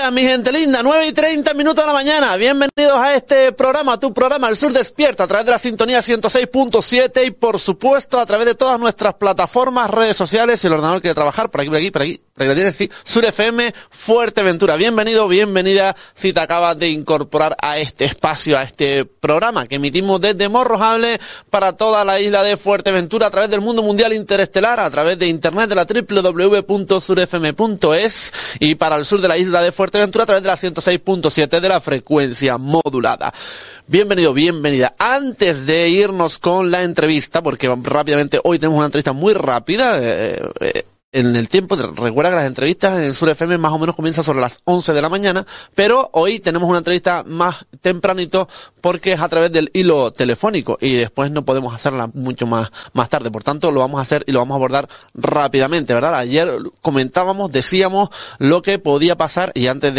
días, mi gente linda, 9:30 de la mañana. Bienvenidos a este programa, tu programa El Sur Despierta, a través de la sintonía 106.7 y por supuesto a través de todas nuestras plataformas, redes sociales. Si el ordenador quiere trabajar, por aquí, para que la tienes, sí, Sur FM Fuerteventura. Bienvenido, bienvenida si te acabas de incorporar a este espacio, a este programa que emitimos desde Morrojable para toda la isla de Fuerteventura a través del mundo mundial interestelar, a través de internet de la www.surfm.es y para el sur de la isla de Fuerteventura a través de la 106.7 de la frecuencia modulada. Bienvenido, bienvenida. Antes de irnos con la entrevista, porque rápidamente hoy tenemos una entrevista muy rápida, en el tiempo, recuerda que las entrevistas en Sur FM más o menos comienzan sobre las 11 de la mañana, pero hoy tenemos una entrevista más tempranito porque es a través del hilo telefónico y después no podemos hacerla mucho más tarde, por tanto lo vamos a hacer y lo vamos a abordar rápidamente, ¿verdad? Ayer comentábamos, decíamos lo que podía pasar y antes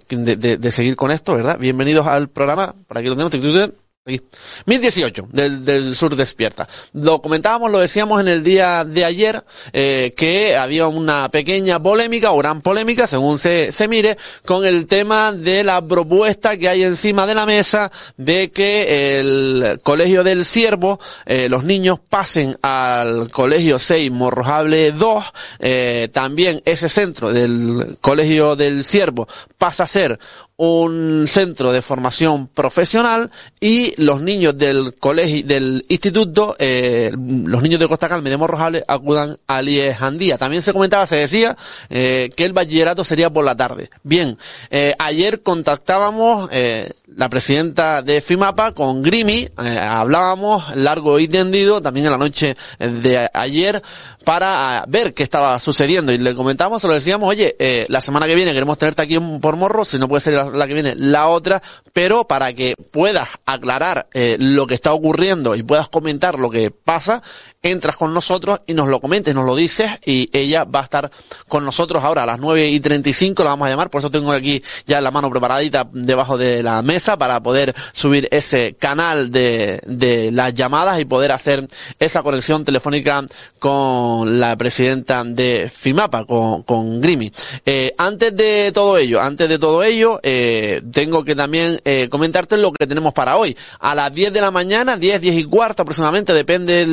de seguir con esto, ¿verdad? Bienvenidos al programa, por aquí lo tenemos, aquí. 1018 del Sur Despierta. Lo comentábamos, lo decíamos en el día de ayer, que había una pequeña polémica o gran polémica, según se mire, con el tema de la propuesta que hay encima de la mesa de que el Colegio del Ciervo, los niños pasen al Colegio 6 Morrojable 2, también ese centro del Colegio del Ciervo pasa a ser un centro de formación profesional y los niños del colegio, del instituto, los niños de Costa Calma y de Morrojable acudan al IES Andía. También se comentaba, se decía, que el bachillerato sería por la tarde. Bien, ayer contactábamos, la presidenta de FIMAPA con Grimi, hablábamos largo y tendido también en la noche de ayer para ver qué estaba sucediendo y le comentábamos, se lo decíamos, oye, la semana que viene queremos tenerte aquí por Morro, si no puede ser la que viene, la otra, pero para que puedas aclarar lo que está ocurriendo y puedas comentar lo que pasa, entras con nosotros y nos lo comentes, nos lo dices y ella va a estar con nosotros ahora a las 9:35, la vamos a llamar, por eso tengo aquí ya la mano preparadita debajo de la mesa para poder subir ese canal de las llamadas y poder hacer esa conexión telefónica con la presidenta de FIMAPA, con Grimi. Antes de todo ello, tengo que también comentarte lo que tenemos para hoy. A las 10 de la mañana, 10 y cuarto aproximadamente, depende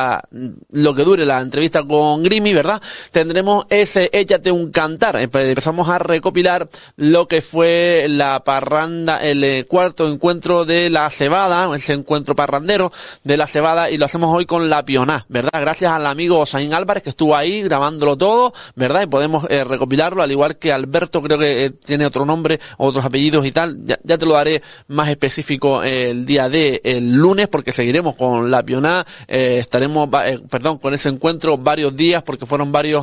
lo que dure la entrevista con Grimi, ¿verdad? Tendremos ese Échate un cantar. Empezamos a recopilar lo que fue la parranda, el cuarto encuentro de la cebada, ese encuentro parrandero de la cebada, y lo hacemos hoy con la Pioná, ¿verdad? Gracias al amigo Osaín Álvarez que estuvo ahí grabándolo todo, ¿verdad? Y podemos recopilarlo, al igual que Alberto, creo que tiene otro nombre, otros apellidos y tal. Ya te lo daré más específico el día el lunes, porque seguiremos con la Pioná, estaremos con ese encuentro varios días, porque fueron varios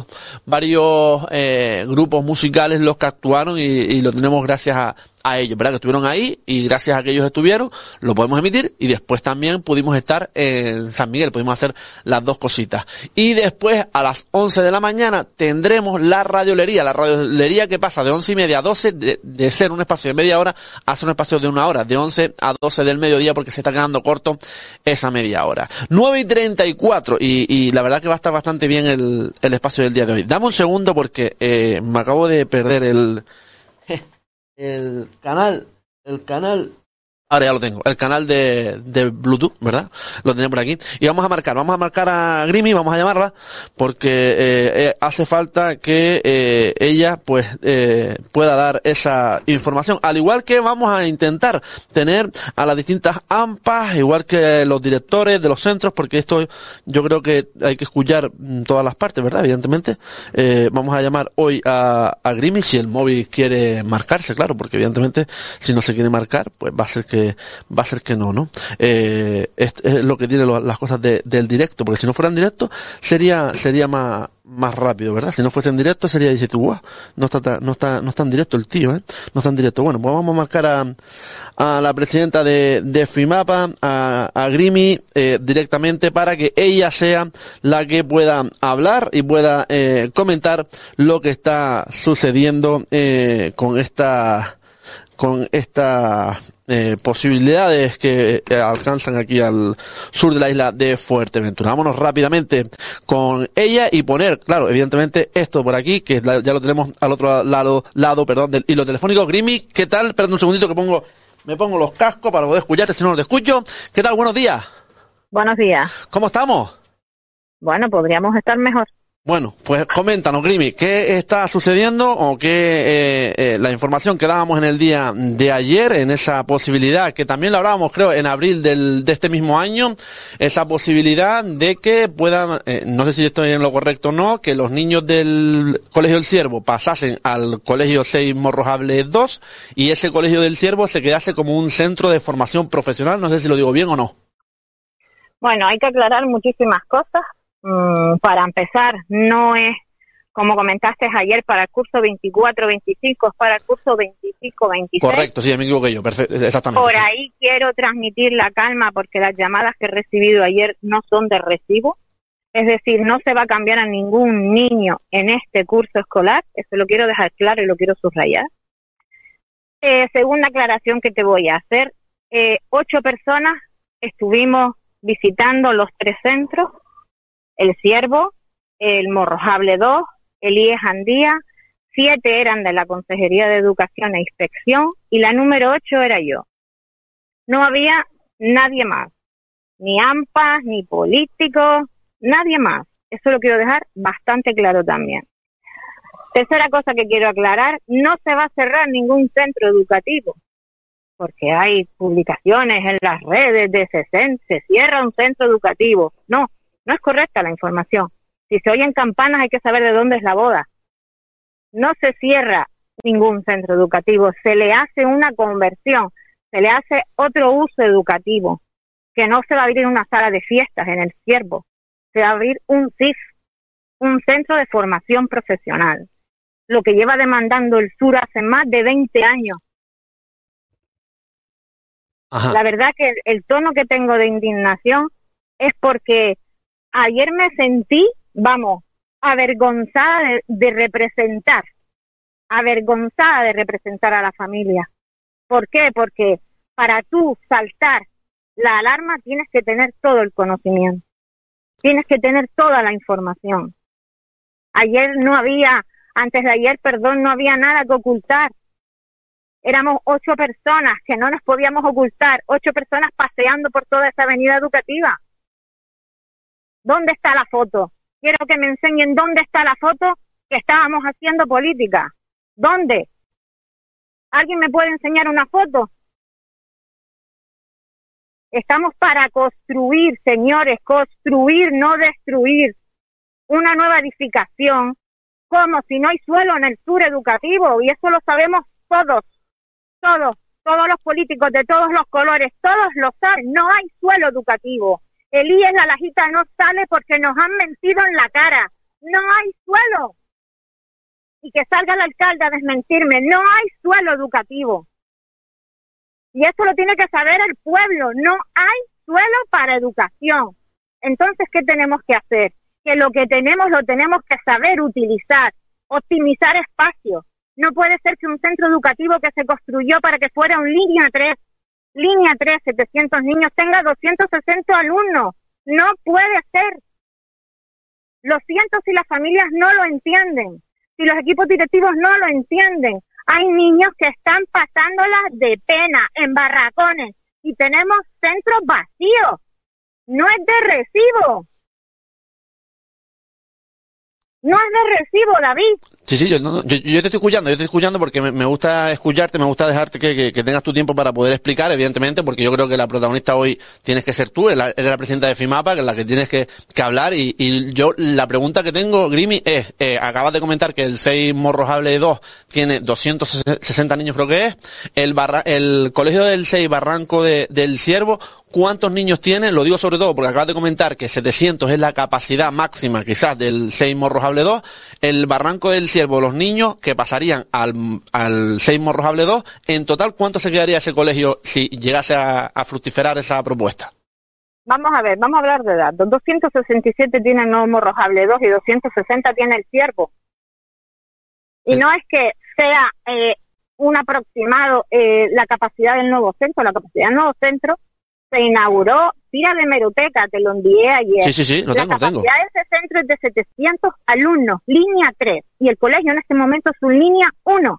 grupos musicales los que actuaron y lo tenemos gracias a ellos, ¿verdad? Que estuvieron ahí y gracias a que ellos estuvieron, lo podemos emitir y después también pudimos estar en San Miguel, pudimos hacer las dos cositas. Y después a las 11 de la mañana tendremos la radiolería que pasa de 11:30 a 12 de ser un espacio de media hora a ser un espacio de una hora, de 11 a 12 del mediodía, porque se está quedando corto esa media hora. 9:34 y la verdad que va a estar bastante bien el espacio del día de hoy. Dame un segundo porque me acabo de perder el canal, ahora ya lo tengo, el canal de Bluetooth, ¿verdad? Lo tenía por aquí. Y vamos a marcar a Grimi, vamos a llamarla, porque hace falta que ella pues pueda dar esa información. Al igual que vamos a intentar tener a las distintas AMPAs, igual que los directores de los centros, porque esto yo creo que hay que escuchar todas las partes, ¿verdad? Evidentemente. Vamos a llamar hoy a Grimi, si el móvil quiere marcarse, claro, porque evidentemente si no se quiere marcar, pues va a ser que no. Es lo que tiene las cosas del directo, porque si no fueran directo sería más rápido, ¿verdad? Si no fuese en directo sería, dice tú, guau, no está en directo el tío, no está en directo. Bueno, pues vamos a marcar a la presidenta de FIMAPA, a Grimi, directamente para que ella sea la que pueda hablar y pueda comentar lo que está sucediendo con esta posibilidades que alcanzan aquí al sur de la isla de Fuerteventura. Vámonos rápidamente con ella y poner, claro, evidentemente esto por aquí, que ya lo tenemos al otro lado, perdón, del hilo telefónico. Grimi, ¿qué tal? Espérate un segundito que me pongo los cascos para poder escucharte, si no te escucho. ¿Qué tal? Buenos días. Buenos días. ¿Cómo estamos? Bueno, podríamos estar mejor. Bueno, pues coméntanos, Grimi, ¿qué está sucediendo o qué la información que dábamos en el día de ayer, en esa posibilidad, que también lo hablábamos, creo, en abril de este mismo año, esa posibilidad de que puedan, no sé si estoy en lo correcto o no, que los niños del Colegio del Ciervo pasasen al Colegio Seymour Rojable 2 y ese Colegio del Ciervo se quedase como un centro de formación profesional, no sé si lo digo bien o no. Bueno, hay que aclarar muchísimas cosas. Para empezar, no es, como comentaste ayer, para el curso 24-25, es para el curso 25-26. Correcto, sí, me equivoqué yo, perfecto, exactamente. Por sí. ahí quiero transmitir la calma porque las llamadas que he recibido ayer no son de recibo. Es decir, no se va a cambiar a ningún niño en este curso escolar. Eso lo quiero dejar claro y lo quiero subrayar. Segunda aclaración que te voy a hacer. 8 personas estuvimos visitando los 3 centros. El Ciervo, el Morrojable 2, el IE Jandía, 7 eran de la Consejería de Educación e Inspección y la número 8 era yo. No había nadie más, ni AMPAs, ni políticos, nadie más. Eso lo quiero dejar bastante claro también. Tercera cosa que quiero aclarar, no se va a cerrar ningún centro educativo, porque hay publicaciones en las redes de se cierra un centro educativo. No es correcta la información. Si se oyen campanas hay que saber de dónde es la boda. No se cierra ningún centro educativo, se le hace una conversión, se le hace otro uso educativo, que no se va a abrir una sala de fiestas en el Ciervo, se va a abrir un CIF, un centro de formación profesional, lo que lleva demandando el sur hace más de 20 años. Ajá. La verdad que el tono que tengo de indignación es porque ayer me sentí, avergonzada de representar a la familia. ¿Por qué? Porque para tú saltar la alarma tienes que tener todo el conocimiento, tienes que tener toda la información. Antes de ayer, no había nada que ocultar. Éramos 8 personas que no nos podíamos ocultar, 8 personas paseando por toda esa avenida educativa. ¿Dónde está la foto? Quiero que me enseñen dónde está la foto que estábamos haciendo política. ¿Dónde? ¿Alguien me puede enseñar una foto? Estamos para construir, señores, construir, no destruir. Una nueva edificación, como si no hay suelo en el sur educativo, y eso lo sabemos todos los políticos de todos los colores, todos lo saben, no hay suelo educativo. El IES La Lajita no sale porque nos han mentido en la cara. No hay suelo. Y que salga el alcalde a desmentirme. No hay suelo educativo. Y eso lo tiene que saber el pueblo. No hay suelo para educación. Entonces, ¿qué tenemos que hacer? Que lo que tenemos lo tenemos que saber utilizar. Optimizar espacios. No puede ser que un centro educativo que se construyó para que fuera un línea 3, 700 niños, tenga 260 alumnos. No puede ser. Lo siento si las familias no lo entienden, si los equipos directivos no lo entienden. Hay niños que están pasándolas de pena en barracones y tenemos centros vacíos. No es de recibo. No es de recibo, David. Sí, yo te estoy escuchando porque me gusta escucharte, me gusta dejarte que tengas tu tiempo para poder explicar, evidentemente, porque yo creo que la protagonista hoy tienes que ser tú, eres la presidenta de FIMAPA, que es la que tienes que hablar, y yo, la pregunta que tengo, Grimi, es, acabas de comentar que el Seymour Rojable 2 tiene 260 niños, creo que es, el colegio del Barranco del Ciervo, ¿cuántos niños tiene? Lo digo sobre todo porque acabas de comentar que 700 es la capacidad máxima, quizás, del Seymour Rojable 2, el Barranco del Ciervo, los niños que pasarían al Seymour Rojable 2, en total, ¿cuánto se quedaría ese colegio si llegase a fructiferar esa propuesta? Vamos a hablar de datos. 267 tiene el Seymour Rojable 2 y 260 tiene el Ciervo. Y no es que sea un aproximado la capacidad del nuevo centro. La capacidad del nuevo centro se inauguró, tira de hemeroteca, te lo envié ayer. Sí, lo tengo. La capacidad de ese centro es de 700 alumnos, línea 3, y el colegio en este momento es un línea 1.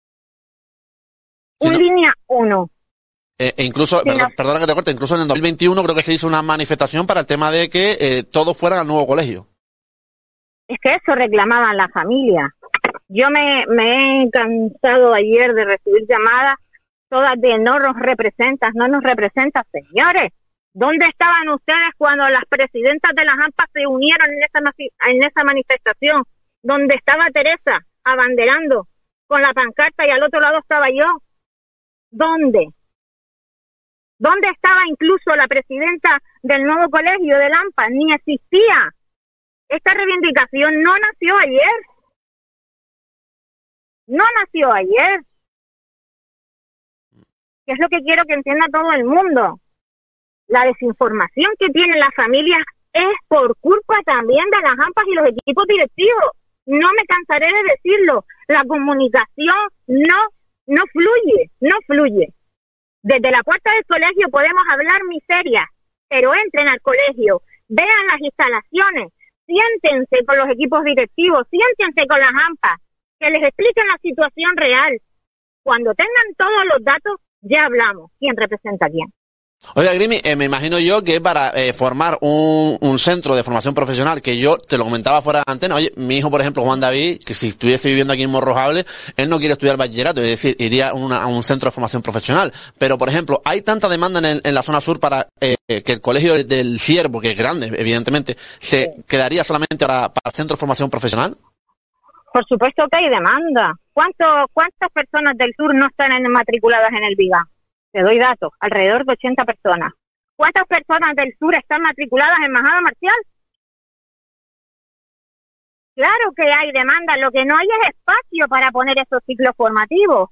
Línea 1. Incluso, perdona que te corte, incluso en el 2021 creo que se hizo una manifestación para el tema de que todos fueran al nuevo colegio. Es que eso reclamaban las familias. Yo me he cansado ayer de recibir llamadas todas de no nos representas. Señores, ¿dónde estaban ustedes cuando las presidentas de las AMPA se unieron en esa manifestación? Donde estaba Teresa abanderando con la pancarta y al otro lado estaba yo. ¿Dónde? ¿Dónde estaba incluso la presidenta del nuevo colegio del AMPA? Ni existía. Esta reivindicación no nació ayer. ¿Qué es lo que quiero que entienda todo el mundo? La desinformación que tienen las familias es por culpa también de las AMPAs y los equipos directivos. No me cansaré de decirlo. La comunicación no fluye. Desde la puerta del colegio podemos hablar miserias, pero entren al colegio, vean las instalaciones, siéntense con los equipos directivos, siéntense con las AMPAs, que les expliquen la situación real. Cuando tengan todos los datos, ya hablamos quién representa a quién. Oiga, Grimi, me imagino yo que para formar un centro de formación profesional, que yo te lo comentaba fuera de antena, oye, mi hijo, por ejemplo, Juan David, que si estuviese viviendo aquí en Morrojable, él no quiere estudiar bachillerato, es decir, iría a un centro de formación profesional. Pero, por ejemplo, hay tanta demanda en la zona sur para que el colegio del Ciervo, que es grande, evidentemente, se quedaría solamente para centro de formación profesional. Por supuesto que hay demanda. ¿Cuántas personas del sur no están matriculadas en el VIGA? Te doy datos, alrededor de 80 personas. ¿Cuántas personas del sur están matriculadas en Majada Marcial? Claro que hay demanda, lo que no hay es espacio para poner esos ciclos formativos.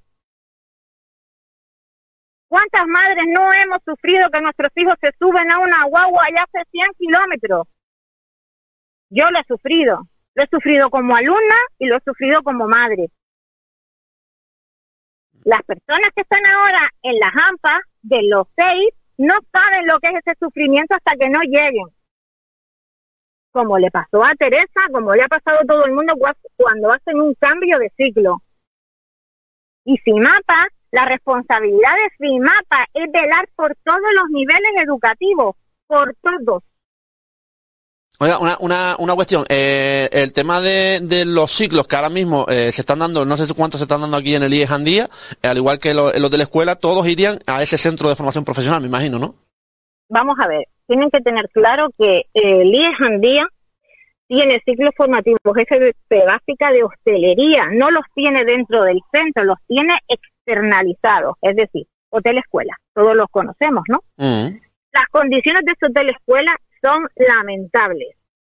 ¿Cuántas madres no hemos sufrido que nuestros hijos se suben a una guagua allá hace 100 kilómetros? Yo lo he sufrido como alumna y lo he sufrido como madre. Las personas que están ahora en las AMPA de los 6 no saben lo que es ese sufrimiento hasta que no lleguen. Como le pasó a Teresa, como le ha pasado a todo el mundo cuando hacen un cambio de ciclo. Y FIMAPA, la responsabilidad de FIMAPA es velar por todos los niveles educativos, por todos. Oiga, una cuestión, el tema de los ciclos que ahora mismo se están dando, no sé cuántos se están dando aquí en el IE Jandía, al igual que los de la escuela, todos irían a ese centro de formación profesional, me imagino, ¿no? Vamos a ver, tienen que tener claro que el IE Jandía tiene ciclos formativos FP básica de hostelería, no los tiene dentro del centro, los tiene externalizados, es decir, hotel escuela, todos los conocemos, ¿no? Las condiciones de ese hotel escuela son lamentables.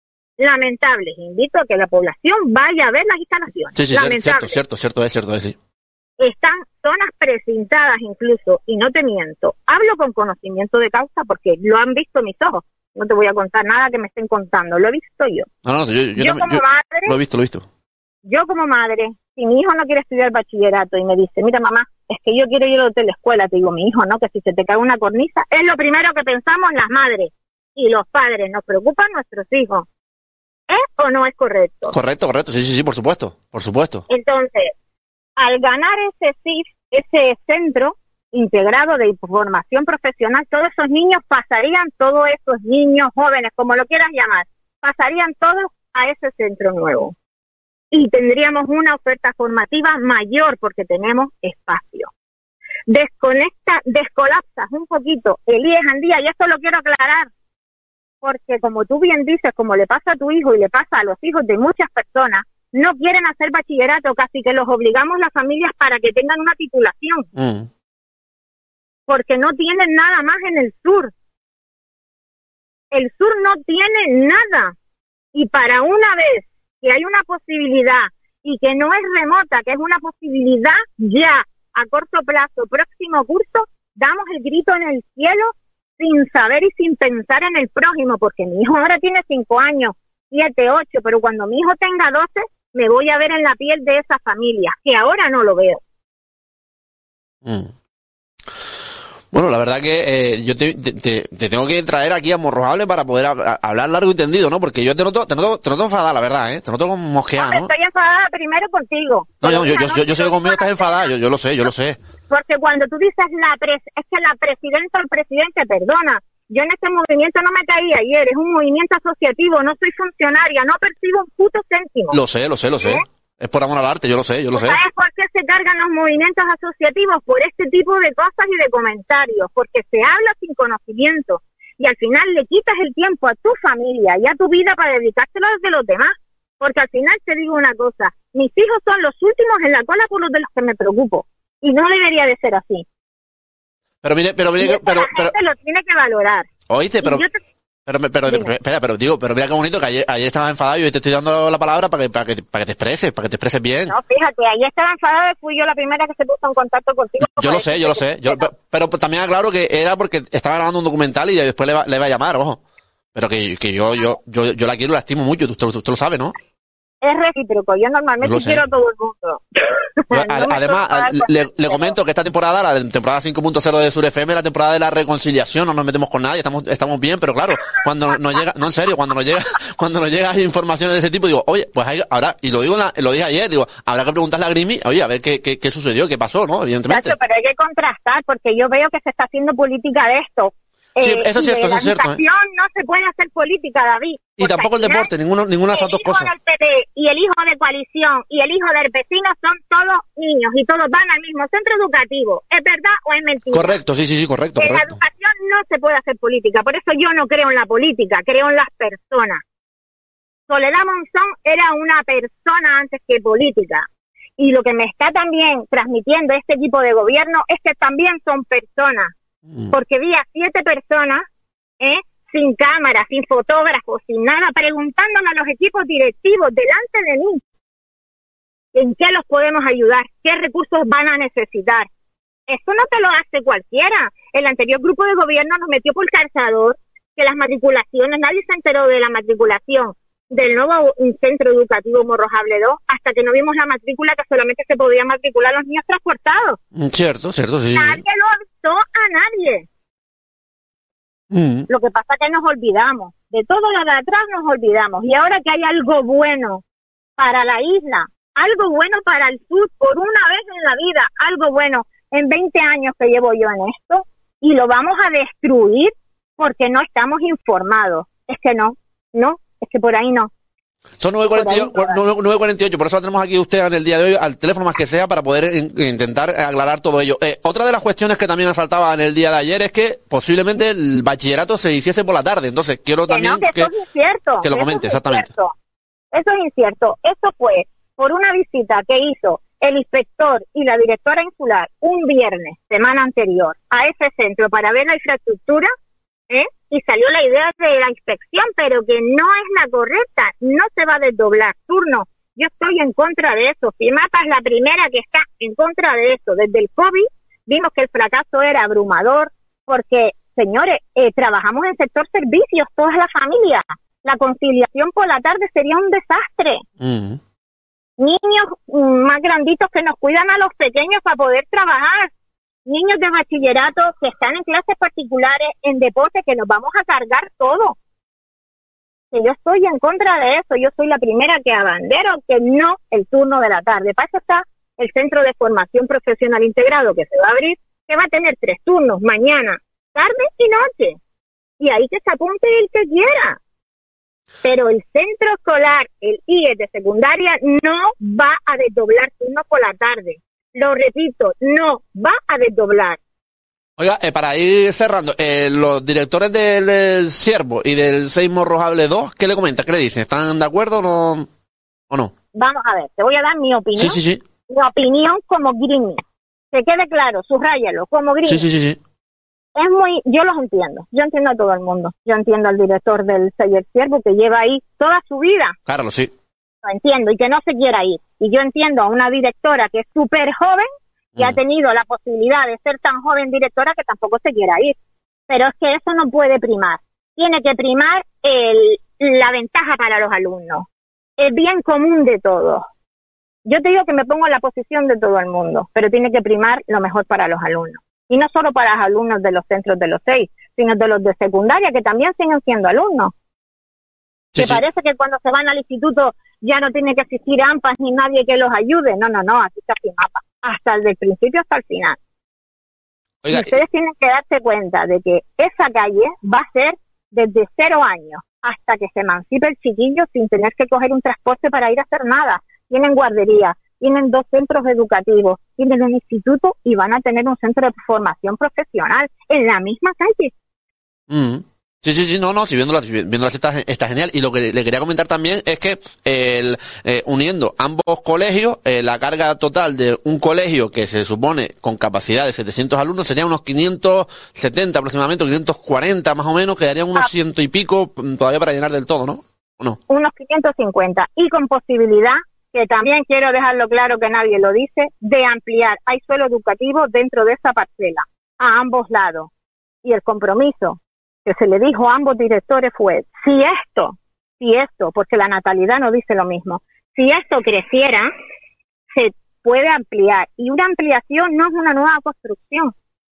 Invito a que la población vaya a ver las instalaciones. Sí, cierto, sí. Están zonas precintadas incluso, y no te miento, hablo con conocimiento de causa porque lo han visto mis ojos. No te voy a contar nada que me estén contando, lo he visto yo. Yo lo he visto. Yo como madre, si mi hijo no quiere estudiar bachillerato y me dice, mira mamá, es que yo quiero ir al hotel escuela, te digo, mi hijo, no, que si se te cae una cornisa, es lo primero que pensamos las madres. Y los padres, nos preocupan nuestros hijos. ¿Es o no es correcto? Correcto, sí, por supuesto. Entonces, al ganar ese CIF, ese centro integrado de formación profesional, todos esos niños todos esos niños jóvenes, como lo quieras llamar, pasarían todos a ese centro nuevo. Y tendríamos una oferta formativa mayor porque tenemos espacio. Descolapsas un poquito el IE Jandía, y esto lo quiero aclarar, porque como tú bien dices, como le pasa a tu hijo y le pasa a los hijos de muchas personas, no quieren hacer bachillerato, casi que los obligamos las familias para que tengan una titulación. Porque no tienen nada más en el sur. El sur no tiene nada. Y para una vez que hay una posibilidad, y que no es remota, que es una posibilidad ya a corto plazo, próximo curso, damos el grito en el cielo sin saber y sin pensar en el prójimo, porque mi hijo ahora tiene 5 años, 7, 8, pero cuando mi hijo tenga 12, me voy a ver en la piel de esa familia, que ahora no lo veo. Bueno, la verdad que yo te tengo que traer aquí a Morrojable para poder hablar largo y tendido, ¿no? Porque yo te noto enfadada, la verdad, ¿eh? Te noto como mosqueada, ¿no? Estoy enfadada primero contigo. No, yo sé que conmigo estás enfadada, yo lo sé. Porque cuando tú dices es que la presidenta o el presidente, perdona, yo en este movimiento no me caí ayer, es un movimiento asociativo, no soy funcionaria, no percibo un puto céntimo. Lo sé. Es por amor al arte, yo lo sé. ¿Sabes por qué se cargan los movimientos asociativos? Por este tipo de cosas y de comentarios, porque se habla sin conocimiento y al final le quitas el tiempo a tu familia y a tu vida para dedicárselo a los de los demás. Porque al final te digo una cosa, mis hijos son los últimos en la cola por los de los que me preocupo y no debería de ser así. Pero mire, la gente lo tiene que valorar. Oíste, pero mira qué bonito que ayer estabas enfadado y hoy te estoy dando la palabra para que te expreses bien. No, fíjate, ayer estaba enfadado y fui yo la primera que se puso en contacto contigo. Yo lo sé. Pero también aclaro que era porque estaba grabando un documental y después le va a llamar, ojo. Pero que yo la quiero y la estimo mucho, usted lo sabe, ¿no? Es recíproco, yo normalmente quiero a todo el mundo. Además, le comento que esta temporada, la temporada 5.0 de Sur FM, la temporada de la reconciliación, no nos metemos con nadie, estamos bien, pero claro, cuando nos llega, no en serio, cuando nos llega información de ese tipo, digo, oye, pues ahora, y lo dije ayer, digo, habrá que preguntarle a Grimi, oye, a ver qué sucedió, qué pasó, ¿no? Evidentemente. Pero hay que contrastar, porque yo veo que se está haciendo política de esto. Sí, eso es cierto, eso es cierto. La educación no se puede hacer política, David. Y tampoco el deporte, ninguna de esas dos cosas. El hijo del PP y el hijo de coalición y el hijo del vecino son todos niños y todos van al mismo centro educativo. ¿Es verdad o es mentira? Correcto, sí, correcto. En la educación no se puede hacer política, por eso yo no creo en la política, creo en las personas. Soledad Monzón era una persona antes que política. Y lo que me está también transmitiendo este tipo de gobierno es que también son personas. Porque vi a 7 personas, sin cámara, sin fotógrafos, sin nada, preguntándole a los equipos directivos delante de mí en qué los podemos ayudar, qué recursos van a necesitar. Eso no te lo hace cualquiera. El anterior grupo de gobierno nos metió por calzador que las matriculaciones, nadie se enteró de la matriculación del nuevo centro educativo Morrojable 2 hasta que no vimos la matrícula, que solamente se podían matricular los niños transportados. Cierto, sí. Nadie lo avisó a nadie. Lo que pasa es que nos olvidamos. De todo lo de atrás nos olvidamos. Y ahora que hay algo bueno para la isla, algo bueno para el sur, por una vez en la vida, algo bueno en 20 años que llevo yo en esto, y lo vamos a destruir porque no estamos informados. Es que no, es que por ahí no. Son 9:48, por eso la tenemos aquí usted en el día de hoy, al teléfono más que sea, para poder intentar aclarar todo ello. Otra de las cuestiones que también asaltaba en el día de ayer es que posiblemente el bachillerato se hiciese por la tarde, entonces quiero también que eso es incierto, que lo comente, exactamente. Eso es incierto. Eso fue por una visita que hizo el inspector y la directora insular un viernes, semana anterior, a ese centro para ver la infraestructura, y salió la idea de la inspección, pero que no es la correcta, no se va a desdoblar turno. Yo estoy en contra de eso. FIMAPA es la primera que está en contra de eso. Desde el COVID vimos que el fracaso era abrumador, porque, señores, trabajamos en el sector servicios, toda la familia. La conciliación por la tarde sería un desastre. Niños más granditos que nos cuidan a los pequeños para poder trabajar. Niños de bachillerato que están en clases particulares, en deporte, que nos vamos a cargar todo. Que yo estoy en contra de eso, yo soy la primera que abandero que no el turno de la tarde. Para eso está el Centro de Formación Profesional Integrado que se va a abrir, que va a tener 3 turnos, mañana, tarde y noche. Y ahí que se apunte el que quiera. Pero el centro escolar, el IES de secundaria, no va a desdoblar turnos por la tarde. Lo repito, no va a desdoblar. Oiga, para ir cerrando, los directores del Ciervo y del 6 Morrojable 2, ¿qué le comentan? ¿Qué le dicen? ¿Están de acuerdo o no? Vamos a ver, te voy a dar mi opinión. Sí. Mi opinión como Grimi. Que quede claro, subráyalo, como Grimi. Sí. Yo los entiendo. Yo entiendo a todo el mundo. Yo entiendo al director del 6 El Ciervo, que lleva ahí toda su vida. Carlos, sí. Lo entiendo, y que no se quiera ir. Y yo entiendo a una directora que es súper joven, que ha tenido la posibilidad de ser tan joven directora, que tampoco se quiera ir. Pero es que eso no puede primar. Tiene que primar la ventaja para los alumnos, el bien común de todos. Yo te digo que me pongo en la posición de todo el mundo, pero tiene que primar lo mejor para los alumnos. Y no solo para los alumnos de los centros de los 6, sino de los de secundaria, que también siguen siendo alumnos. Sí, Que sí. parece que cuando se van al instituto ya no tiene que existir AMPAs ni nadie que los ayude. No, aquí está FIMAPA. Hasta el del principio hasta el final. Oiga, Y ustedes tienen que darse cuenta de que esa calle va a ser desde 0 años hasta que se emancipe el chiquillo sin tener que coger un transporte para ir a hacer nada. Tienen guardería, tienen 2 centros educativos, tienen un instituto y van a tener un centro de formación profesional en la misma calle. Sí, no, si viéndolas está genial. Y lo que le quería comentar también es que uniendo ambos colegios, la carga total de un colegio que se supone con capacidad de 700 alumnos sería unos 570 aproximadamente, 540 más o menos, quedarían unos 100 y pico todavía para llenar del todo, ¿no? ¿O no? Unos 550 y con posibilidad, que también quiero dejarlo claro que nadie lo dice, de ampliar. Hay suelo educativo dentro de esa parcela, a ambos lados. Y el compromiso que se le dijo a ambos directores fue, si esto, porque la natalidad no dice lo mismo, si esto creciera, se puede ampliar. Y una ampliación no es una nueva construcción.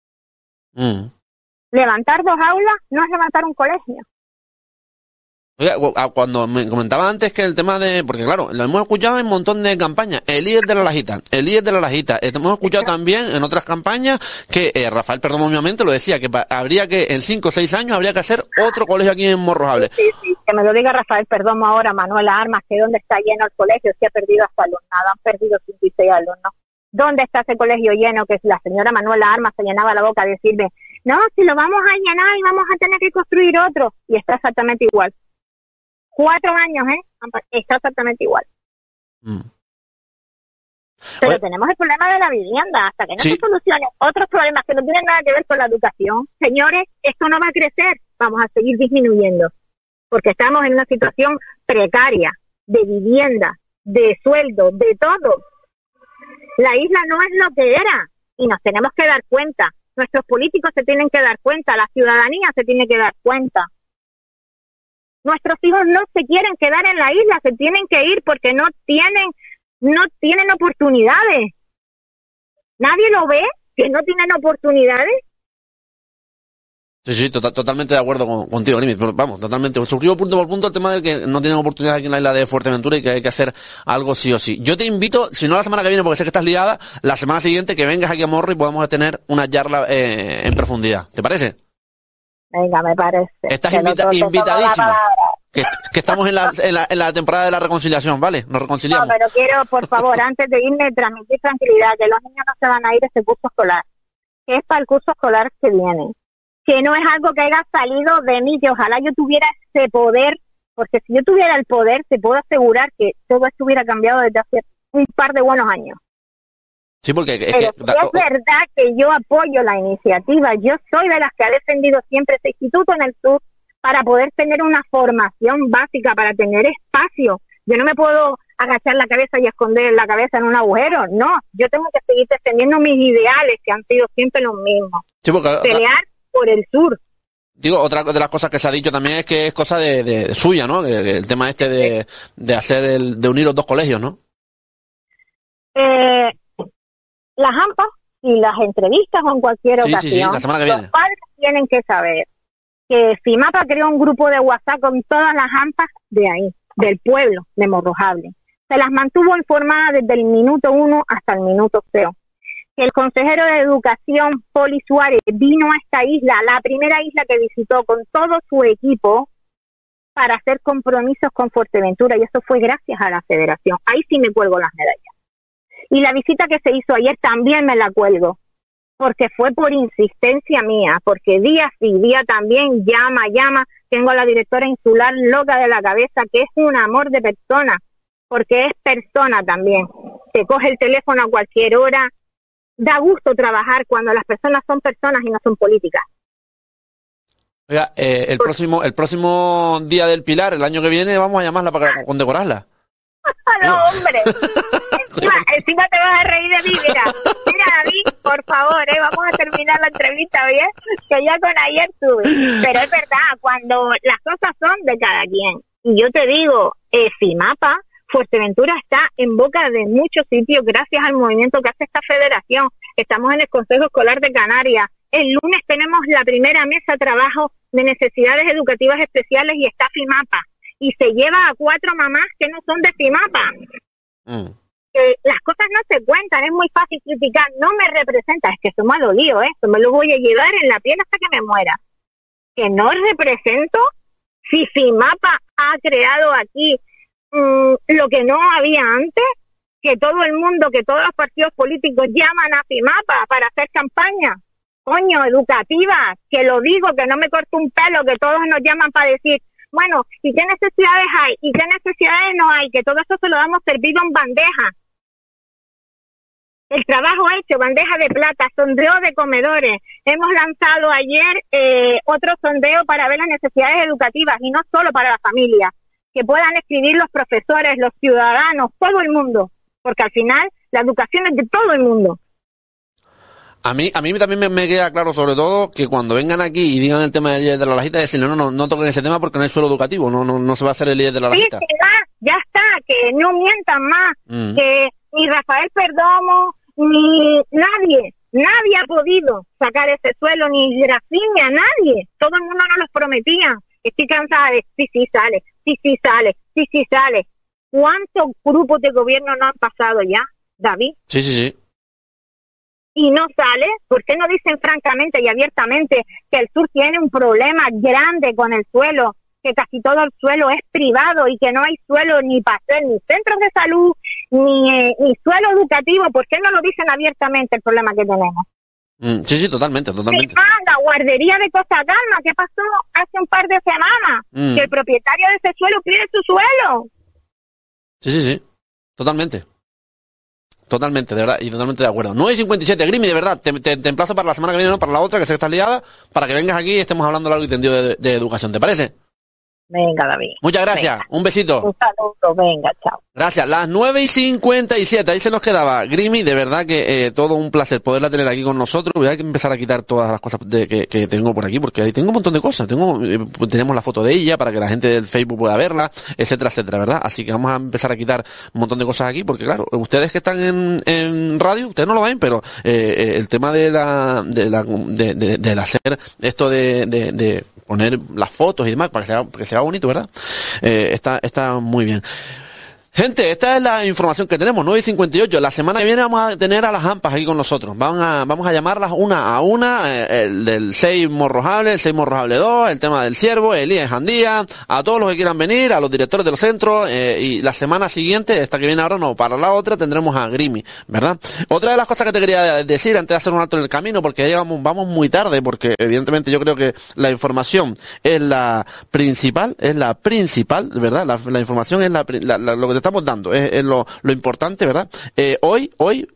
Levantar 2 aulas no es levantar un colegio. Oiga, cuando me comentaba antes que el tema de, porque claro, lo hemos escuchado en un montón de campañas, el líder de la Lajita, hemos escuchado también en otras campañas que Rafael Perdomo obviamente lo decía, que habría que en 5 o 6 años habría que hacer otro colegio aquí en Morrojable. Sí, que me lo diga Rafael Perdomo ahora, Manuela Armas, que dónde está lleno el colegio, si ha perdido hasta alumnado, han perdido 56 alumnos. ¿Dónde está ese colegio lleno que la señora Manuela Armas se llenaba la boca de decirme, no, si lo vamos a llenar y vamos a tener que construir otro? Y está exactamente igual. 4 años, está exactamente igual. Pero tenemos el problema de la vivienda, hasta que no se solucione otros problemas que no tienen nada que ver con la educación. Señores, esto no va a crecer, vamos a seguir disminuyendo, porque estamos en una situación precaria, de vivienda, de sueldo, de todo. La isla no es lo que era, y nos tenemos que dar cuenta. Nuestros políticos se tienen que dar cuenta, la ciudadanía se tiene que dar cuenta. Nuestros hijos no se quieren quedar en la isla, se tienen que ir porque no tienen oportunidades. ¿Nadie lo ve? ¿Que no tienen oportunidades? Sí, totalmente de acuerdo contigo, Nimitz. Vamos, totalmente. Suscribo punto por punto el tema de que no tienen oportunidades aquí en la isla de Fuerteventura y que hay que hacer algo sí o sí. Yo te invito, si no la semana que viene, porque sé que estás liada, la semana siguiente que vengas aquí a Morro y podamos tener una charla en profundidad. ¿Te parece? Venga, me parece. Estás invitadísima. Que estamos en la temporada de la reconciliación, ¿vale? Nos reconciliamos. No, pero quiero, por favor, antes de irme, transmitir tranquilidad, que los niños no se van a ir este curso escolar, que es para el curso escolar que viene, que no es algo que haya salido de mí, que ojalá yo tuviera ese poder, porque si yo tuviera el poder, te puedo asegurar que todo esto hubiera cambiado desde hace un par de buenos años. Sí, porque es verdad que yo apoyo la iniciativa. Yo soy de las que ha defendido siempre ese instituto en el sur para poder tener una formación básica, para tener espacio. Yo no me puedo agachar la cabeza y esconder la cabeza en un agujero. No, yo tengo que seguir defendiendo mis ideales, que han sido siempre los mismos. Sí, porque, pelear por el sur. Digo, otra de las cosas que se ha dicho también es que es cosa de suya, ¿no? El tema de hacer de unir los 2 colegios, ¿no? Las AMPAs y las entrevistas o en cualquier ocasión, la semana que viene. Los padres tienen que saber que FIMAPA creó un grupo de WhatsApp con todas las AMPAs de ahí, del pueblo de Morrojable. Se las mantuvo informadas desde el minuto 1 hasta el minuto 0. Que el consejero de Educación, Poli Suárez, vino a esta isla, la primera isla que visitó con todo su equipo para hacer compromisos con Fuerteventura, y eso fue gracias a la federación. Ahí sí me cuelgo las medallas. Y la visita que se hizo ayer también me la cuelgo, porque fue por insistencia mía, porque día sí, día también, llama, tengo a la directora insular loca de la cabeza, que es un amor de persona, porque es persona también, te coge el teléfono a cualquier hora, da gusto trabajar cuando las personas son personas y no son políticas. Oiga, el próximo día del Pilar, el año que viene, vamos a llamarla para condecorarla. No, hombre. Encima te vas a reír de mí, mira, David, por favor, vamos a terminar la entrevista bien, que ya con ayer tuve. Pero es verdad, cuando las cosas son de cada quien. Y yo te digo, FIMAPA Fuerteventura está en boca de muchos sitios gracias al movimiento que hace esta federación. Estamos en el Consejo Escolar de Canarias. El lunes tenemos la primera mesa de trabajo de necesidades educativas especiales y está FIMAPA. Y se lleva a 4 mamás que no son de FIMAPA. Las cosas no se cuentan, es muy fácil criticar. No me representa, es que eso me ha dolido, eso me lo voy a llevar en la piel hasta que me muera. Que no represento si FIMAPA ha creado aquí lo que no había antes, que todo el mundo, que todos los partidos políticos llaman a FIMAPA para hacer campaña, coño, educativa, que lo digo, que no me corto un pelo, que todos nos llaman para decir, bueno, ¿y qué necesidades hay? ¿Y qué necesidades no hay? Que todo eso se lo damos servido en bandeja. El trabajo hecho, bandeja de plata, sondeo de comedores. Hemos lanzado ayer otro sondeo para ver las necesidades educativas y no solo para la familia, que puedan escribir los profesores, los ciudadanos, todo el mundo, porque al final la educación es de todo el mundo. A mí también me queda claro, sobre todo, que cuando vengan aquí y digan el tema del líder de la lajita, decirle no toquen ese tema porque no hay suelo educativo, no se va a hacer el líder de la lajita. Sí, ya está, que no mientan más, que ni Rafael Perdomo, ni nadie ha podido sacar ese suelo, ni Graciña, nadie, todo el mundo nos los prometía. Estoy cansada de sí sale. ¿Cuántos grupos de gobierno no han pasado ya, David? Sí. Y no sale. ¿Por qué no dicen francamente y abiertamente que el sur tiene un problema grande con el suelo, que casi todo el suelo es privado y que no hay suelo ni para hacer ni centros de salud, ni suelo educativo? ¿Por qué no lo dicen abiertamente el problema que tenemos? Sí, totalmente. La guardería de Costa Calma, ¿qué pasó hace un par de semanas? Que el propietario de ese suelo pide su suelo. Sí, totalmente, de verdad, y totalmente de acuerdo. 9:57, Grimi, de verdad, te emplazo para la semana que viene, no para la otra, que sé que estás liada, para que vengas aquí y estemos hablando largo y tendido de educación, ¿te parece? Venga, David. Muchas gracias. Venga. Un besito. Un saludo. Venga, chao. Gracias. Las 9:57. Ahí se nos quedaba. Grimi, de verdad que todo un placer poderla tener aquí con nosotros. Voy a empezar a quitar todas las cosas que tengo por aquí, porque ahí tengo un montón de cosas. Tenemos la foto de ella para que la gente del Facebook pueda verla, etcétera, ¿verdad? Así que vamos a empezar a quitar un montón de cosas aquí, porque claro, ustedes que están en radio, ustedes no lo ven, pero el tema de hacer esto de poner las fotos y demás para que se vea bonito, ¿verdad? Está muy bien. Gente, esta es la información que tenemos, 9:58. La semana que viene vamos a tener a las AMPAs aquí con nosotros. Vamos a llamarlas una a una, el del 6 Morrojable, el 6 Morrojable 2, el tema del ciervo, Elías Jandía, a todos los que quieran venir, a los directores de los centros, y la semana siguiente, esta que viene ahora no, para la otra tendremos a Grimi, ¿verdad? Otra de las cosas que te quería decir antes de hacer un alto en el camino, porque ya vamos muy tarde, porque evidentemente yo creo que la información es la principal, ¿verdad? La información es lo que estamos dando, es lo importante, ¿verdad? Hoy,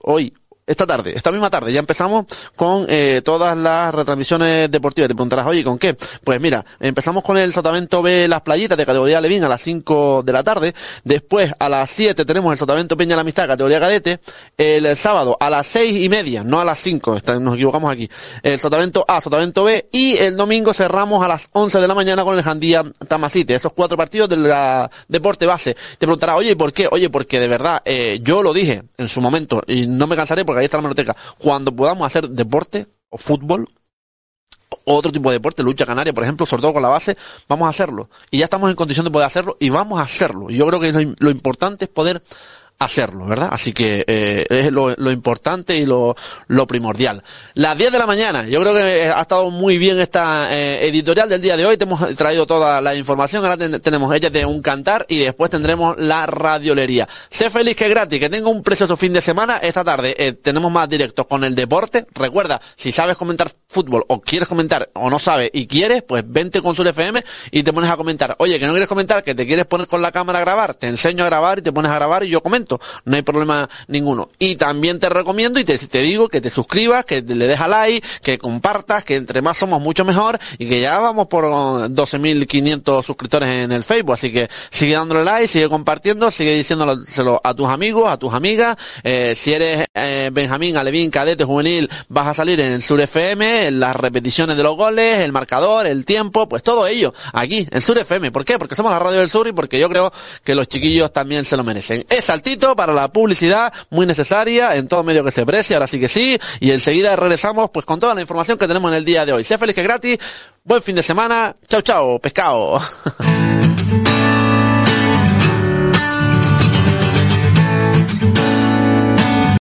esta misma tarde, ya empezamos con todas las retransmisiones deportivas. Te preguntarás, oye, ¿con qué? Pues mira, empezamos con el Sotavento B Las Playitas de categoría Levín a las 5 de la tarde. Después, a las 7 tenemos el Sotavento Peña la Amistad categoría Cadete. El sábado a las 6:30, no a las 5, nos equivocamos aquí. El Sotavento A, Sotavento B. Y el domingo cerramos a las 11 de la mañana con el Jandía Tamacite. Esos 4 partidos de la deporte base. Te preguntarás, oye, ¿y por qué? Oye, porque de verdad, yo lo dije en su momento y no me cansaré porque ahí está la hemeroteca. Cuando podamos hacer deporte o fútbol o otro tipo de deporte, lucha canaria, por ejemplo, sobre todo con la base, vamos a hacerlo. Y ya estamos en condición de poder hacerlo y vamos a hacerlo. Y yo creo que lo importante es poder hacerlo, ¿verdad? Así que es lo importante y lo primordial. Las 10 de la mañana, yo creo que ha estado muy bien esta editorial del día de hoy. Te hemos traído toda la información. Ahora tenemos Échate un cantar y después tendremos la radiolería. Sé feliz que es gratis, que tenga un precioso fin de semana. Esta tarde tenemos más directos con el deporte. Recuerda, si sabes comentar fútbol o quieres comentar o no sabes y quieres, pues vente con Sur FM y te pones a comentar. Oye, que no quieres comentar, que te quieres poner con la cámara a grabar, te enseño a grabar y te pones a grabar y yo comento. No hay problema ninguno. Y también te recomiendo y te digo que te suscribas, que le des a like, que compartas, que entre más somos mucho mejor y que ya vamos por 12.500 suscriptores en el Facebook. Así que sigue dándole like, sigue compartiendo, sigue diciéndolo a tus amigos, a tus amigas. Si eres Benjamín, Alevín, cadete, juvenil, vas a salir en el Sur FM. FM, las repeticiones de los goles, el marcador, el tiempo, pues todo ello aquí en Sur FM. ¿Por qué? Porque somos la radio del sur y porque yo creo que los chiquillos también se lo merecen. Es saltito para la publicidad, muy necesaria en todo medio que se precie, ahora sí que sí, y enseguida regresamos pues con toda la información que tenemos en el día de hoy. Sea feliz que es gratis, buen fin de semana, chao chao, pescado.